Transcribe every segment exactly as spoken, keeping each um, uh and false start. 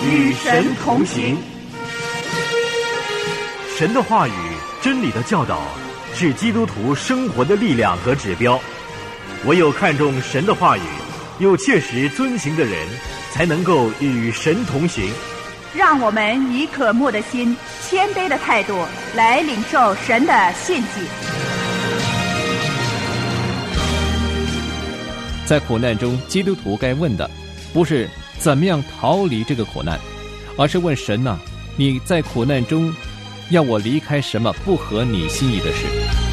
与神同行。 神的话语、真理的教导是基督徒生活的力量和指标。唯有看重神的话语，又切实遵行的人，才能够与神同行。 让我们以渴慕的心、谦卑的态度来领受神的信息。 在苦难中，基督徒该问的不是怎么样逃离这个苦难，而是问神啊，你在苦难中要我离开什么不合你心意的事。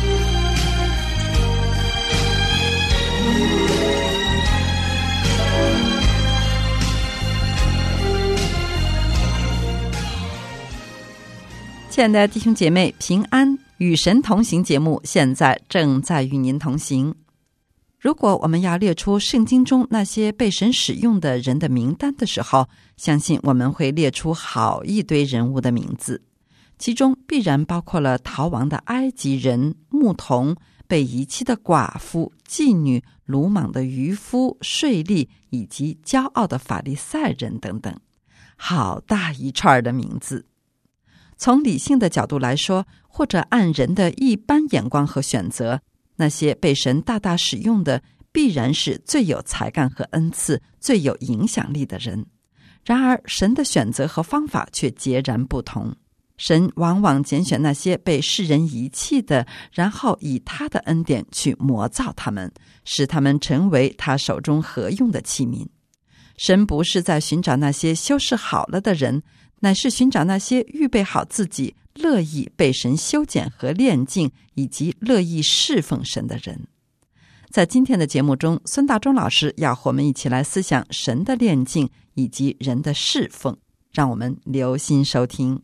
亲爱的弟兄姐妹，平安，与神同行节目现在正在与您同行。如果我们要列出圣经中那些被神使用的人的名单的时候，相信我们会列出好一堆人物的名字，其中必然包括了逃亡的埃及人、牧童、被遗弃的寡妇、妓女、鲁莽的渔夫、税吏以及骄傲的法利赛人等等，好大一串的名字。从理性的角度来说，或者按人的一般眼光和选择，那些被神大大使用的必然是最有才干和恩赐、最有影响力的人。然而神的选择和方法却截然不同，神往往拣选那些被世人遗弃的，然后以他的恩典去磨造他们，使他们成为他手中合用的器皿。神不是在寻找那些修饰好了的人，乃是寻找那些预备好自己、乐意被神修剪和炼净，以及乐意侍奉神的人。在今天的节目中，孙大中老师要和我们一起来思想神的炼净以及人的侍奉，让我们留心收听。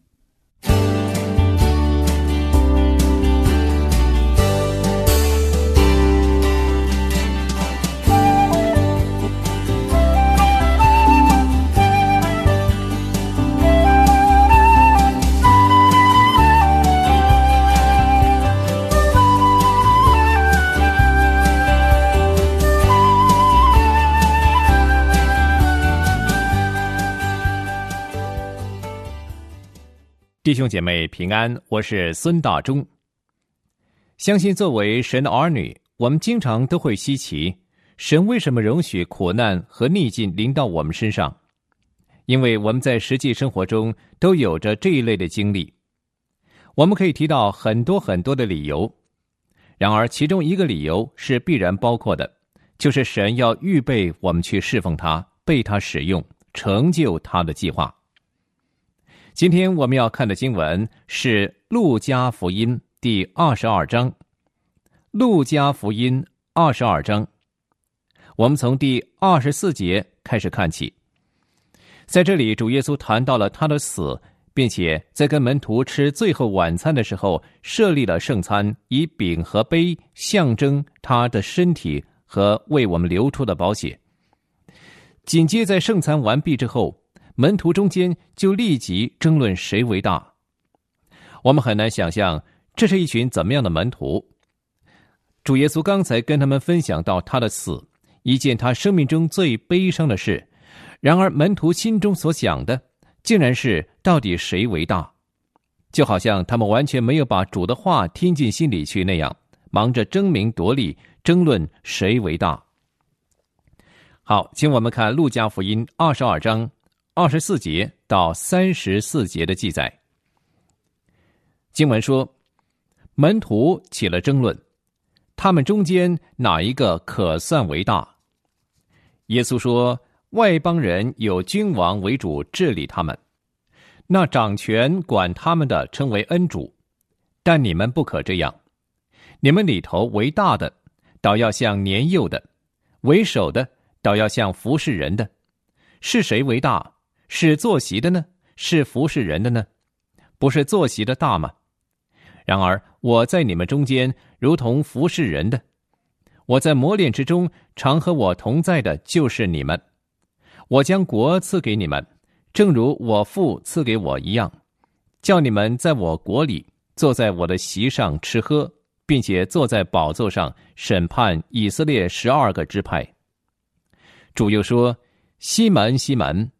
弟兄姐妹平安，我是孙大中。相信作为神的儿女，我们经常都会稀奇，神为什么容许苦难和逆境临到我们身上？因为我们在实际生活中都有着这一类的经历。我们可以提到很多很多的理由，然而其中一个理由是必然包括的，就是神要预备我们去侍奉他，被他使用，成就他的计划。今天我们要看的经文是路加福音第二十二章。路加福音二十二章，我们从第二十四节开始看起。在这里，主耶稣谈到了他的死，并且在跟门徒吃最后晚餐的时候，设立了圣餐，以饼和杯象征他的身体和为我们流出的宝血。紧接在圣餐完毕之后，门徒中间就立即争论谁为大。我们很难想象这是一群怎么样的门徒。主耶稣刚才跟他们分享到他的死，一件他生命中最悲伤的事，然而门徒心中所想的竟然是到底谁为大，就好像他们完全没有把主的话听进心里去那样，忙着争名夺利，争论谁为大。好，请我们看路加福音二十二章二十四节到三十四节的记载。经文说，门徒起了争论，他们中间哪一个可算为大？耶稣说，外邦人有君王为主治理他们，那掌权管他们的称为恩主，但你们不可这样。你们里头为大的，倒要像年幼的；为首的，倒要像服侍人的。是谁为大？是坐席的呢？是服侍人的呢？不是坐席的大吗？然而我在你们中间如同服侍人的，我在磨练之中常和我同在的就是你们。我将国赐给你们，正如我父赐给我一样，叫你们在我国里坐在我的席上吃喝，并且坐在宝座上审判以色列十二个支派。主又说，西门西门，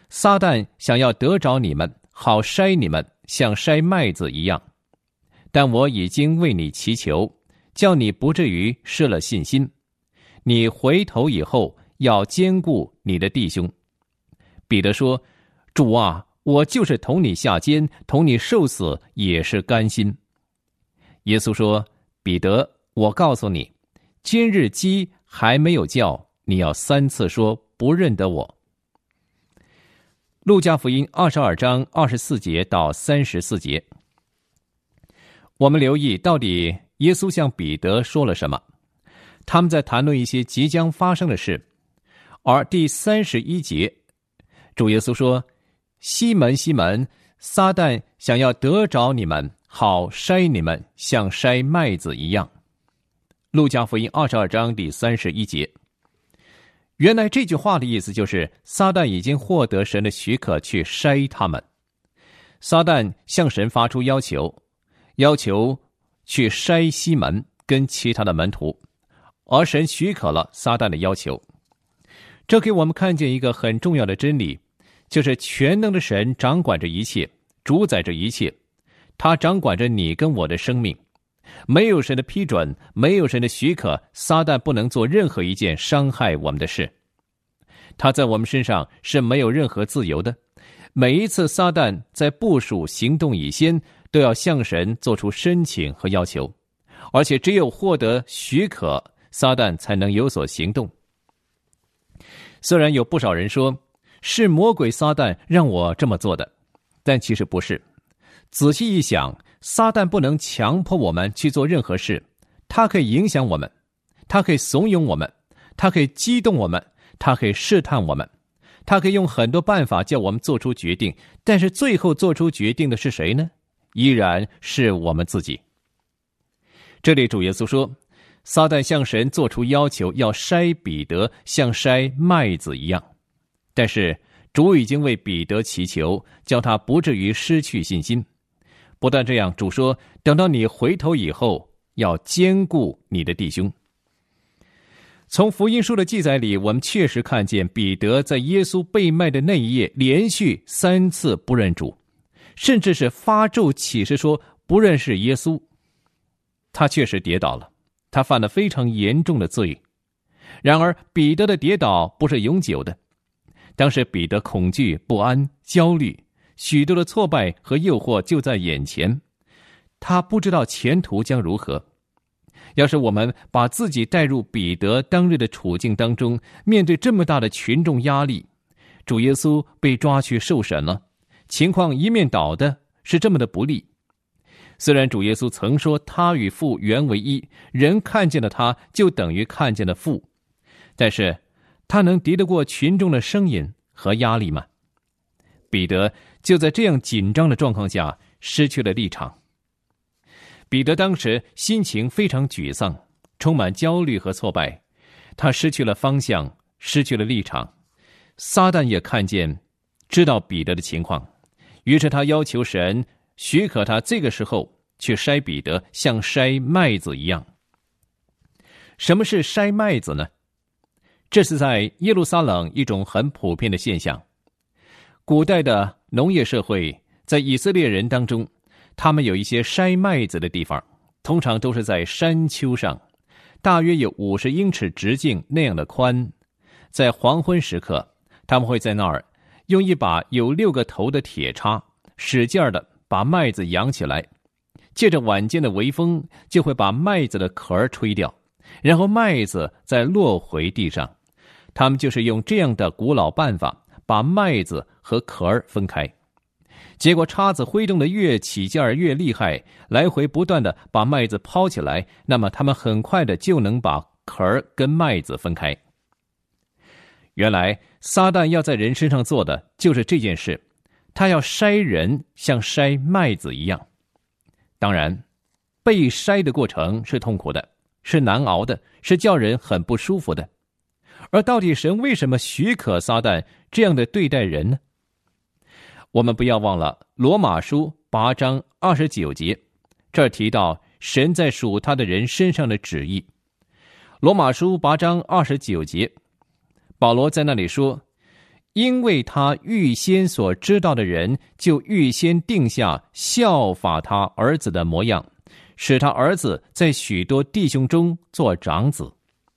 撒旦想要得着你们，好筛你们，像筛麦子一样。但我已经为你祈求，叫你不至于失了信心。你回头以后，要兼顾你的弟兄。彼得说：主啊，我就是同你下监，同你受死，也是甘心。耶稣说：彼得，我告诉你，今日鸡还没有叫，你要三次说不认得我。路加福音二十二章二十四节到三十四节，我们留意到底耶稣向彼得说了什么。他们在谈论一些即将发生的事。而第三十一节，主耶稣说：西门西门，撒旦想要得着你们，好筛你们，像筛麦子一样。路加福音二十二章第三十一节。原来这句话的意思就是，撒旦已经获得神的许可去筛他们。撒旦向神发出要求，要求去筛西门跟其他的门徒，而神许可了撒旦的要求。这给我们看见一个很重要的真理，就是全能的神掌管着一切，主宰着一切，他掌管着你跟我的生命。没有神的批准，没有神的许可，撒旦不能做任何一件伤害我们的事。他在我们身上是没有任何自由的。每一次撒旦在部署行动以先，都要向神做出申请和要求，而且只有获得许可，撒旦才能有所行动。虽然有不少人说是魔鬼撒旦让我这么做的，但其实不是。仔细一想，撒旦不能强迫我们去做任何事，他可以影响我们，他可以怂恿我们，他可以激动我们，他可以试探我们，他可以用很多办法叫我们做出决定，但是最后做出决定的是谁呢？依然是我们自己。这里主耶稣说，撒旦向神做出要求，要筛彼得像筛麦子一样，但是主已经为彼得祈求，叫他不至于失去信心。不但这样，主说，等到你回头以后，要兼顾你的弟兄。从福音书的记载里，我们确实看见彼得在耶稣被卖的那一夜，连续三次不认主，甚至是发咒起誓说不认识耶稣。他确实跌倒了，他犯了非常严重的罪。然而彼得的跌倒不是永久的，当时彼得恐惧、不安、焦虑，许多的挫败和诱惑就在眼前，他不知道前途将如何。要是我们把自己带入彼得当日的处境当中，面对这么大的群众压力，主耶稣被抓去受审了，情况一面倒的是这么的不利。虽然主耶稣曾说他与父原为一，人看见了他就等于看见了父，但是他能敌得过群众的声音和压力吗？彼得就在这样紧张的状况下失去了立场。彼得当时心情非常沮丧，充满焦虑和挫败，他失去了方向，失去了立场。撒旦也看见，知道彼得的情况，于是他要求神许可他这个时候去筛彼得，像筛麦子一样。什么是筛麦子呢？这是在耶路撒冷一种很普遍的现象。古代的农业社会，在以色列人当中，他们有一些筛麦子的地方，通常都是在山丘上，大约有五十英尺直径那样的宽。在黄昏时刻，他们会在那儿用一把有六个头的铁叉，使劲的把麦子扬起来，借着晚间的微风，就会把麦子的壳吹掉，然后麦子再落回地上。他们就是用这样的古老办法，把麦子和壳分开。结果叉子挥动的越起劲儿越厉害，来回不断的把麦子抛起来，那么他们很快的就能把壳跟麦子分开。原来撒旦要在人身上做的就是这件事，他要筛人像筛麦子一样。当然被筛的过程是痛苦的，是难熬的，是叫人很不舒服的。而到底神为什么许可撒旦这样的对待人呢？我们不要忘了罗马书八章二十九节，这儿提到神在属他的人身上的旨意。罗马书八章二十九节，保罗在那里说， 因为他预先所知道的人，就预先定下效法他儿子的模样，使他儿子在许多弟兄中做长子。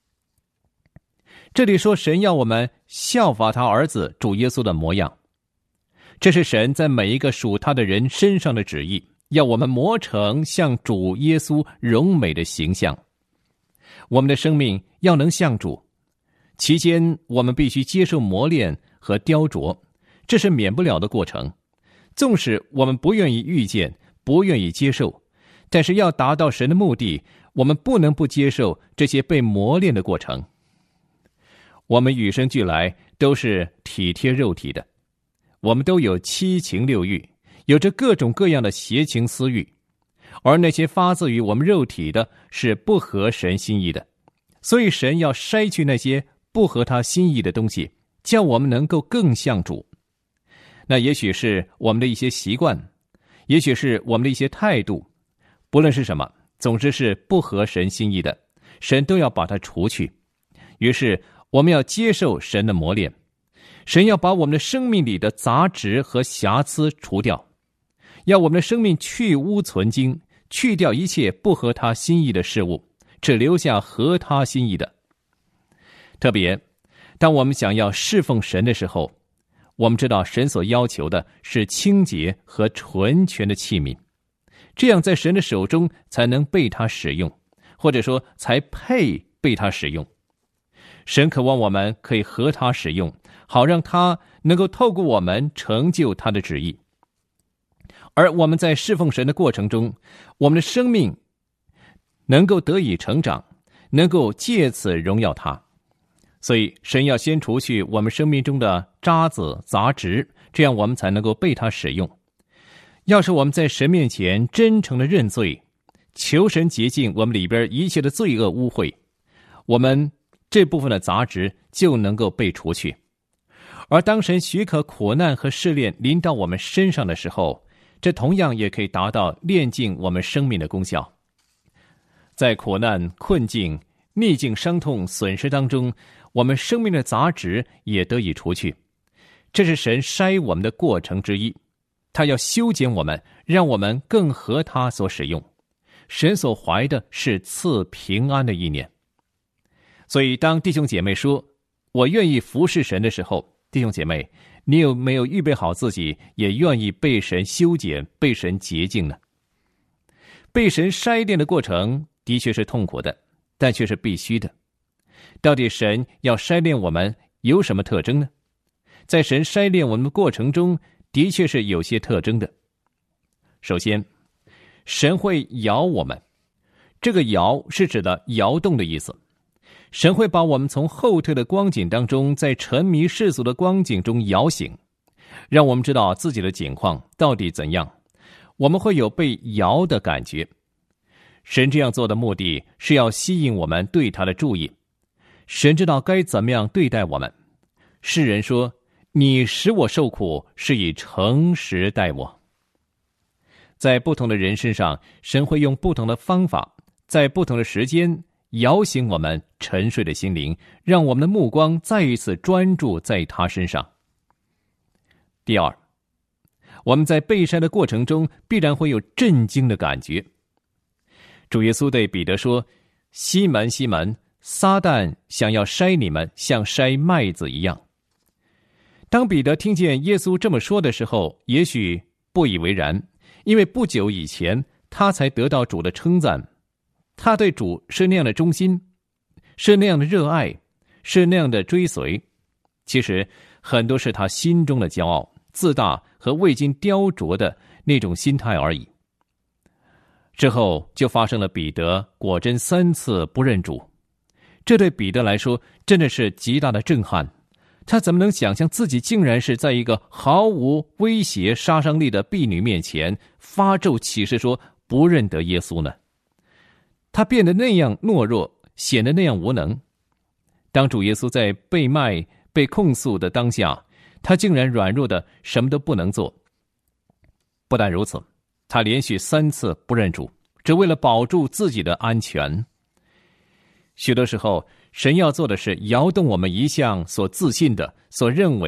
这里说神要我们效法他儿子主耶稣的模样，这是神在每一个属他的人身上的旨意，要我们磨成像主耶稣荣美的形象。我们的生命要能像主，期间我们必须接受磨练和雕琢，这是免不了的过程。纵使我们不愿意遇见，不愿意接受，但是要达到神的目的，我们不能不接受这些被磨练的过程。我们与生俱来都是体贴肉体的，我们都有七情六欲，有着各种各样的邪情私欲，而那些发自于我们肉体的是不合神心意的。所以神要筛去那些不合他心意的东西，叫我们能够更像主。那也许是我们的一些习惯，也许是我们的一些态度，不论是什么，总之是不合神心意的，神都要把它除去。于是我们要接受神的磨练，神要把我们的生命里的杂质和瑕疵除掉，要我们的生命去污存精，去掉一切不合他心意的事物，只留下合他心意的。特别当我们想要侍奉神的时候，我们知道神所要求的是清洁和纯全的器皿，这样在神的手中才能被他使用，或者说才配被他使用。神渴望我们可以合他使用，好让他能够透过我们成就他的旨意。而我们在侍奉神的过程中，我们的生命能够得以成长，能够借此荣耀他。所以神要先除去我们生命中的渣子杂质，这样我们才能够被他使用。要是我们在神面前真诚的认罪，求神洁净我们里边一切的罪恶污秽，我们这部分的杂质就能够被除去。而当神许可苦难和试炼临到我们身上的时候，这同样也可以达到炼净我们生命的功效。在苦难、困境、逆境、伤痛、损失当中，我们生命的杂质也得以除去，这是神筛我们的过程之一。他要修剪我们，让我们更合他所使用。神所怀的是赐平安的意念。所以当弟兄姐妹说我愿意服侍神的时候，弟兄姐妹，你有没有预备好自己也愿意被神修剪、被神洁净呢？被神筛炼的过程的确是痛苦的，但却是必须的。到底神要筛炼我们有什么特征呢？在神筛炼我们的过程中，的确是有些特征的。首先，神会摇我们，这个摇是指的摇动的意思。神会把我们从后退的光景当中，在沉迷世俗的光景中摇醒，让我们知道自己的境况到底怎样，我们会有被摇的感觉。神这样做的目的是要吸引我们对他的注意。神知道该怎么样对待我们。世人说，你使我受苦，是以诚实待我。在不同的人身上，神会用不同的方法，在不同的时间摇醒我们沉睡的心灵，让我们的目光再一次专注在他身上。第二，我们在被筛的过程中必然会有震惊的感觉。主耶稣对彼得说，西门西门，撒旦想要筛你们，像筛麦子一样。当彼得听见耶稣这么说的时候，也许不以为然，因为不久以前他才得到主的称赞，他对主是那样的忠心，是那样的热爱，是那样的追随。其实很多是他心中的骄傲、自大和未经雕琢的那种心态而已。之后就发生了彼得果真三次不认主，这对彼得来说真的是极大的震撼。他怎么能想象自己竟然是在一个毫无威胁杀伤力的婢女面前发咒起誓说不认得耶稣呢？他变得那样懦弱，显得那样无能。当主耶稣在被卖、被控诉的当下，他竟然软弱的什么都不能做。不但如此，他连续三次不认主，只为了保住自己的安全。许多时候，神要做的是摇动我们一向所自信的、所认为的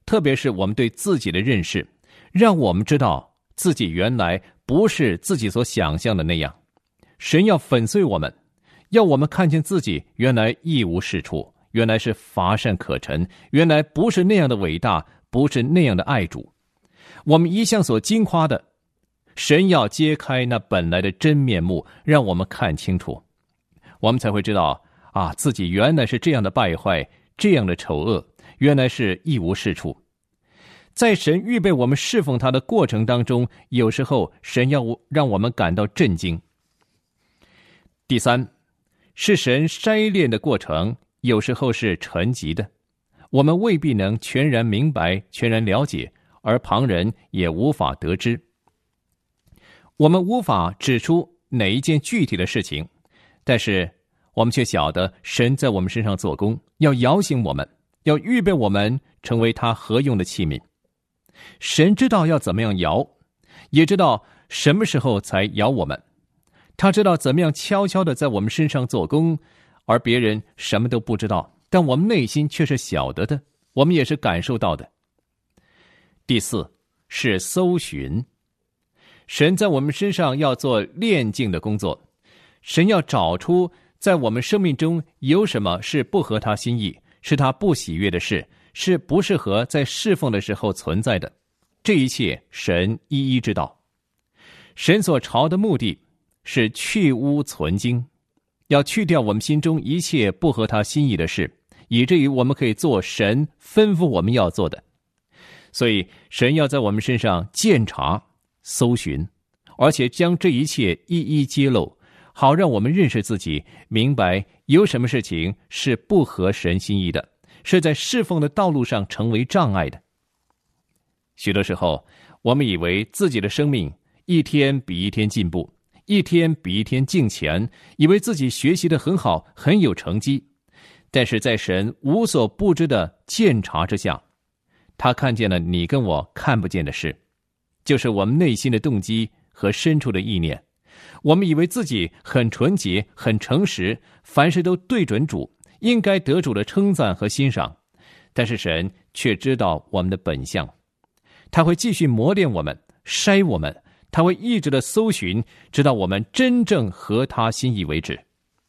特别是我们对自己的认识，让我们知道自己原来不是自己所想象的那样。神要粉碎我们，要我们看见自己原来一无是处，原来是乏善可陈，原来不是那样的伟大，不是那样的爱主。我们一向所惊夸的，神要揭开那本来的真面目，让我们看清楚，我们才会知道啊，自己原来是这样的败坏，这样的丑恶，原来是一无是处。在神预备我们侍奉他的过程当中，有时候神要让我们感到震惊。第三，是神筛炼的过程，有时候是沉寂的，我们未必能全然明白，全然了解，而旁人也无法得知。我们无法指出哪一件具体的事情，但是我们却晓得神在我们身上做工，要摇醒我们，要预备我们成为他合用的器皿。神知道要怎么样摇，也知道什么时候才摇我们。他知道怎么样悄悄地在我们身上做工，而别人什么都不知道，但我们内心却是晓得的，我们也是感受到的。第四，是搜寻。神在我们身上要做炼净的工作，神要找出在我们生命中有什么是不合他心意，是他不喜悦的事，是不适合在侍奉的时候存在的。这一切神一一知道。神所朝的目的是去污存精，要去掉我们心中一切不合他心意的事，以至于我们可以做神吩咐我们要做的。所以神要在我们身上鉴察搜寻，而且将这一切一一揭露，好让我们认识自己，明白有什么事情是不合神心意的，是在侍奉的道路上成为障碍的。许多时候我们以为自己的生命一天比一天进步，一天比一天敬虔，以为自己学习得很好，很有成绩。但是在神无所不知的鉴察之下，他看见了你跟我看不见的事，就是我们内心的动机和深处的意念。我们以为自己很纯洁，很诚实，凡事都对准主，应该得主的称赞和欣赏。但是神却知道我们的本相，他会继续磨练我们，筛我们，他会一直的搜寻，直到我们真正合他心意为止。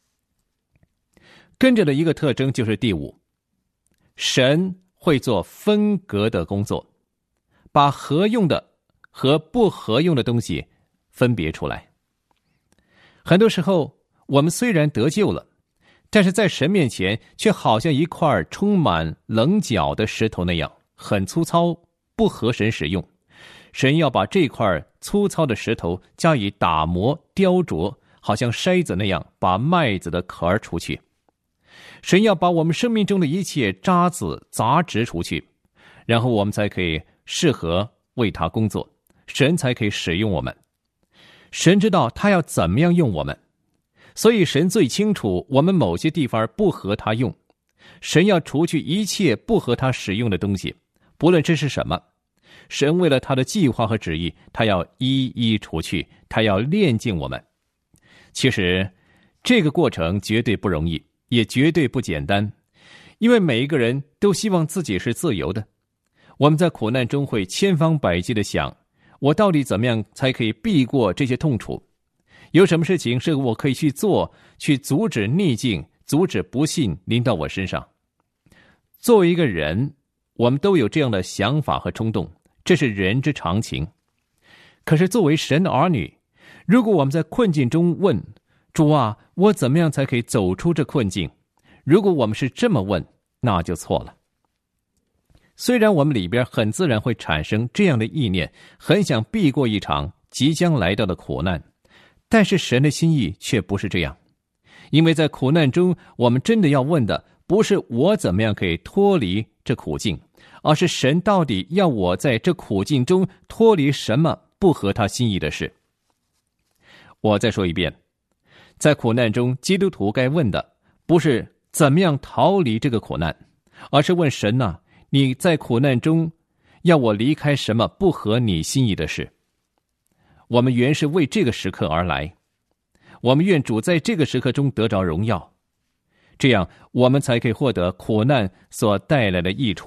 跟着的一个特征就是第五，神会做分隔的工作，把合用的和不合用的东西分别出来。很多时候我们虽然得救了，但是在神面前却好像一块充满棱角的石头那样，很粗糙，不合神使用。神要把这块粗糙的石头加以打磨雕琢，好像筛子那样把麦子的壳除去。神要把我们生命中的一切渣子杂质除去，然后我们才可以适合为他工作，神才可以使用我们。神知道他要怎么样用我们，所以神最清楚我们某些地方不合他用。神要除去一切不合他使用的东西，不论这是什么，神为了他的计划和旨意，他要一一除去，他要炼净我们。其实这个过程绝对不容易，也绝对不简单，因为每一个人都希望自己是自由的。我们在苦难中会千方百计地想，我到底怎么样才可以避过这些痛楚？有什么事情是我可以去做，去阻止逆境，阻止不幸临到我身上？作为一个人，我们都有这样的想法和冲动，这是人之常情。可是作为神的儿女，如果我们在困境中问，主啊，我怎么样才可以走出这困境？如果我们是这么问，那就错了。虽然我们里边很自然会产生这样的意念，很想避过一场即将来到的苦难，但是神的心意却不是这样。因为在苦难中，我们真的要问的不是我怎么样可以脱离这苦境，而是神到底要我在这苦境中脱离什么不合他心意的事。我再说一遍，在苦难中，基督徒该问的不是怎么样逃离这个苦难，而是问神啊，你在苦难中要我离开什么不合你心意的事？我们原是为这个时刻而来，我们愿主在这个时刻中得着荣耀，这样我们才可以获得苦难所带来的益处，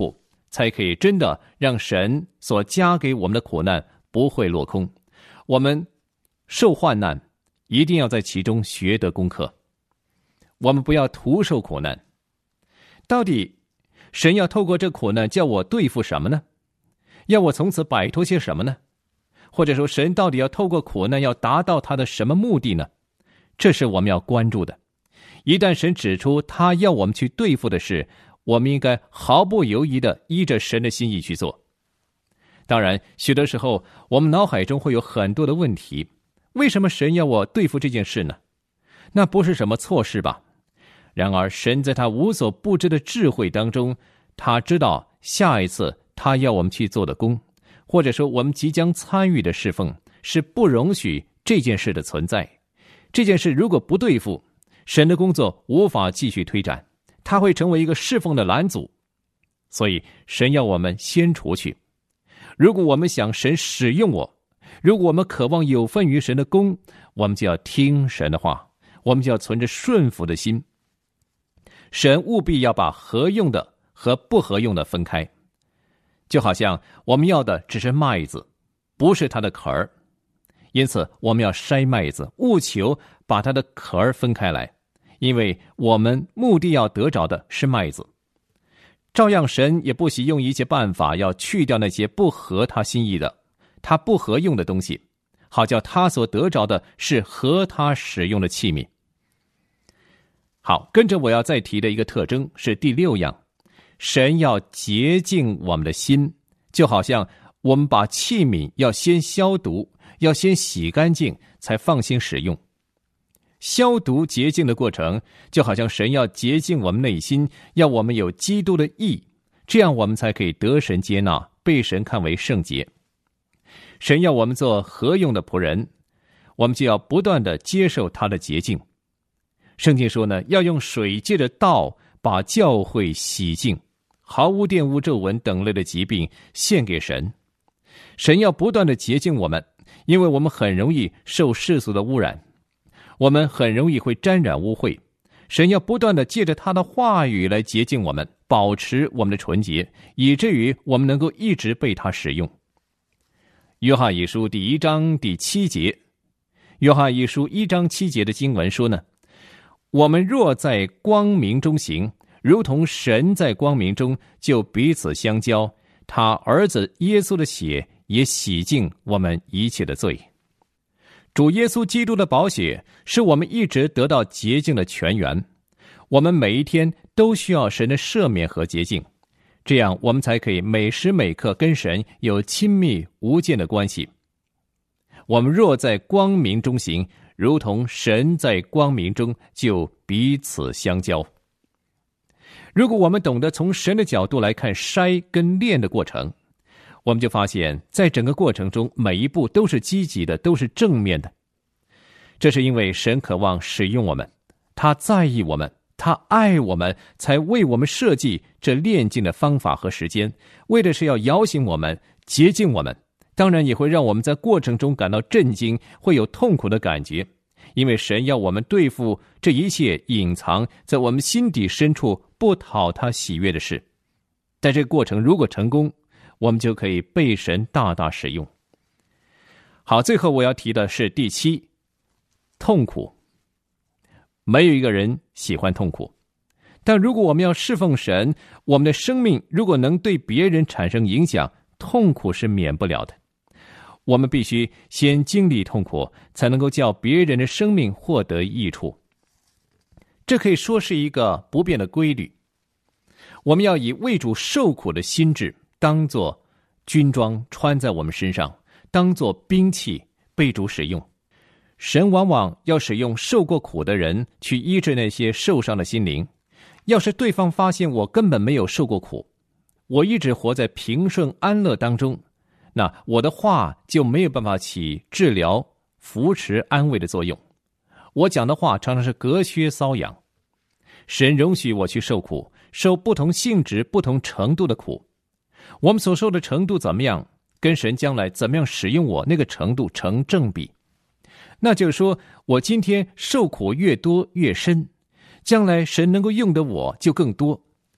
才可以真的让神所加给我们的苦难不会落空。我们受患难，一定要在其中学得功课。我们不要徒受苦难。到底神要透过这苦难叫我对付什么呢？要我从此摆脱些什么呢？或者说神到底要透过苦难要达到他的什么目的呢？这是我们要关注的。一旦神指出他要我们去对付的事，我们应该毫不犹豫地依着神的心意去做。当然，许多时候我们脑海中会有很多的问题，为什么神要我对付这件事呢？那不是什么错事吧？然而神在他无所不知的智慧当中，他知道下一次他要我们去做的工，或者说我们即将参与的侍奉，是不容许这件事的存在。这件事如果不对付，神的工作无法继续推展，它会成为一个侍奉的拦阻。所以神要我们先除去。如果我们想神使用我，如果我们渴望有份于神的工，我们就要听神的话，我们就要存着顺服的心。神务必要把合用的和不合用的分开，就好像我们要的只是麦子，不是它的壳儿。因此我们要筛麦子，务求把它的壳儿分开来，因为我们目的要得着的是麦子。照样神也不惜用一切办法要去掉那些不合他心意的，他不合用的东西，好叫他所得着的是合他使用的器皿。好，跟着我要再提的一个特征是第六样，神要洁净我们的心，就好像我们把器皿要先消毒，要先洗干净才放心使用。消毒洁净的过程，就好像神要洁净我们内心，要我们有基督的义，这样我们才可以得神接纳，被神看为圣洁。神要我们做合用的仆人，我们就要不断的接受他的洁净。圣经说呢，要用水借着道把教会洗净，毫无玷污皱纹等类的疾病献给神。神要不断的洁净我们，因为我们很容易受世俗的污染，我们很容易会沾染污秽。神要不断的借着他的话语来洁净我们，保持我们的纯洁，以至于我们能够一直被他使用。约翰一书第一章第七节，约翰一书一章七节的经文说呢，我们若在光明中行，如同神在光明中，就彼此相交，他儿子耶稣的血也洗净我们一切的罪。主耶稣基督的宝血是我们一直得到洁净的泉源，我们每一天都需要神的赦免和洁净，这样我们才可以每时每刻跟神有亲密无间的关系。我们若在光明中行，如同神在光明中，就彼此相交。如果我们懂得从神的角度来看筛跟炼的过程，我们就发现在整个过程中每一步都是积极的，都是正面的。这是因为神渴望使用我们，他在意我们，他爱我们，才为我们设计这炼净的方法和时间，为的是要摇醒我们，洁净我们。当然也会让我们在过程中感到震惊，会有痛苦的感觉，因为神要我们对付这一切隐藏在我们心底深处不讨他喜悦的事。在这个过程如果成功，我们就可以被神大大使用。好，最后我要提的是第七，痛苦。没有一个人喜欢痛苦，但如果我们要侍奉神，我们的生命如果能对别人产生影响，痛苦是免不了的。我们必须先经历痛苦，才能够叫别人的生命获得益处。这可以说是一个不变的规律。我们要以为主受苦的心志当作军装穿在我们身上，当作兵器被主使用。神往往要使用受过苦的人去医治那些受伤的心灵。要是对方发现我根本没有受过苦，我一直活在平顺安乐当中，那我的话就没有办法起治疗、扶持、安慰的作用。我讲的话常常是隔靴搔痒。神容许我去受苦，受不同性质、不同程度的苦。我们所受的程度怎么样，跟神将来怎么样使用我那个程度成正比。那就是说，我今天受苦越多越深，将来神能够用的我就更多。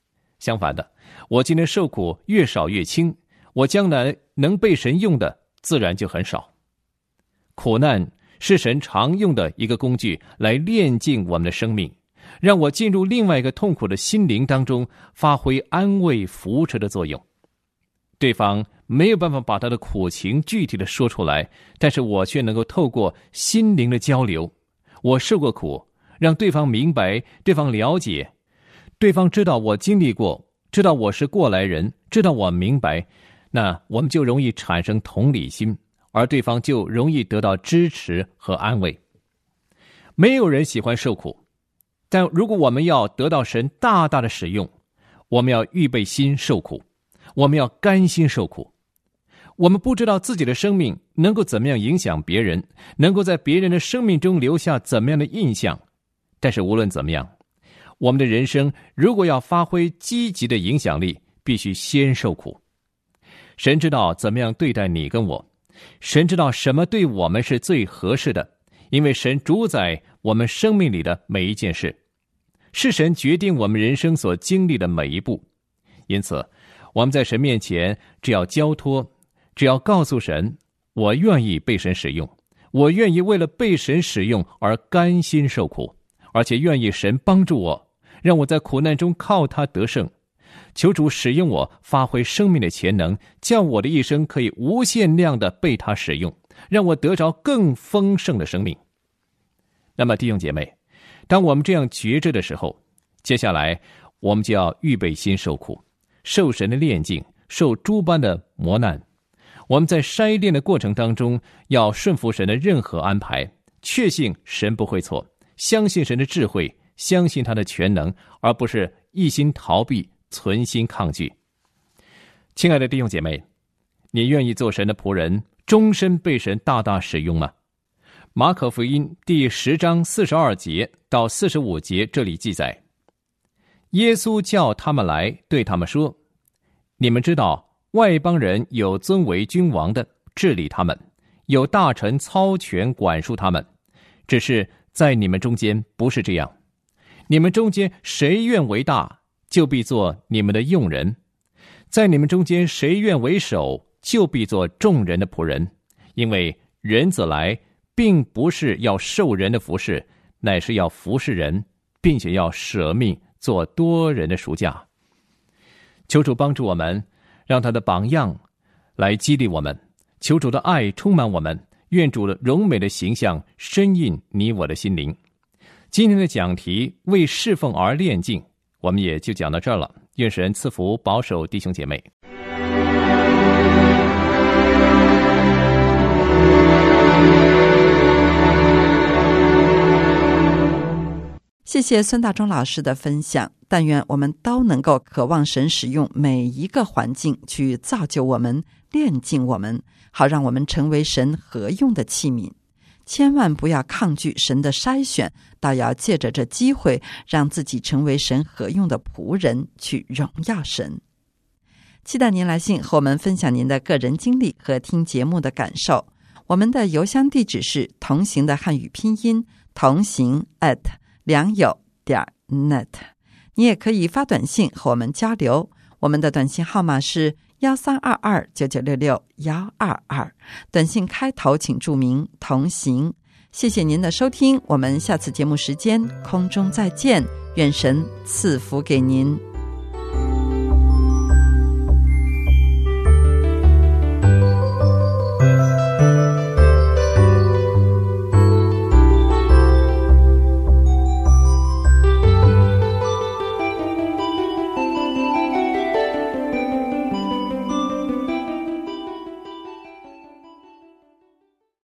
相反的，我今天受苦越少越轻，我将来能被神用的自然就很少。苦难是神常用的一个工具，来炼净我们的生命，让我进入另外一个痛苦的心灵当中，发挥安慰扶持的作用。对方没有办法把他的苦情具体的说出来，但是我却能够透过心灵的交流，我受过苦，让对方明白，对方了解，对方知道我经历过，知道我是过来人，知道我明白，那我们就容易产生同理心，而对方就容易得到支持和安慰。没有人喜欢受苦，但如果我们要得到神大大的使用，我们要预备心受苦，我们要甘心受苦。我们不知道自己的生命能够怎么样影响别人，能够在别人的生命中留下怎么样的印象，但是无论怎么样，我们的人生如果要发挥积极的影响力，必须先受苦。神知道怎么样对待你跟我，神知道什么对我们是最合适的，因为神主宰我们生命里的每一件事，是神决定我们人生所经历的每一步。因此我们在神面前只要交托，只要告诉神，我愿意被神使用，我愿意为了被神使用而甘心受苦，而且愿意神帮助我，让我在苦难中靠他得胜。求主使用我，发挥生命的潜能，叫我的一生可以无限量的被他使用，让我得着更丰盛的生命。那么弟兄姐妹，当我们这样觉知的时候，接下来我们就要预备心受苦，受神的炼净，受诸般的磨难。我们在筛炼的过程当中，要顺服神的任何安排，确信神不会错，相信神的智慧，相信他的全能，而不是一心逃避，存心抗拒。亲爱的弟兄姐妹，你愿意做神的仆人，终身被神大大使用吗？马可福音第十章四十二节到四十五节这里记载，耶稣叫他们来，对他们说，你们知道外邦人有尊为君王的治理他们，有大臣操权管束他们，只是在你们中间不是这样。你们中间谁愿为大，就必做你们的用人；在你们中间谁愿为首，就必做众人的仆人。因为人子来，并不是要受人的服侍，乃是要服侍人，并且要舍命做多人的赎价。求主帮助我们，让他的榜样来激励我们，求主的爱充满我们，愿主的荣美的形象深印你我的心灵。今天的讲题为侍奉而炼净，我们也就讲到这儿了。愿神赐福保守弟兄姐妹。 谢谢孙大中老师的分享，但愿我们都能够渴望神使用每一个环境去造就我们，炼净我们，好让我们成为神合用的器皿。千万不要抗拒神的筛选，倒要借着这机会让自己成为神合用的仆人，去荣耀神。期待您来信和我们分享您的个人经历和听节目的感受。我们的邮箱地址是同行的汉语拼音同行 at良友点 net， 你也可以发短信和我们交流，我们的短信号码是幺三二二九九六六幺二二，短信开头请注明同行。谢谢您的收听，我们下次节目时间空中再见，愿神赐福给您。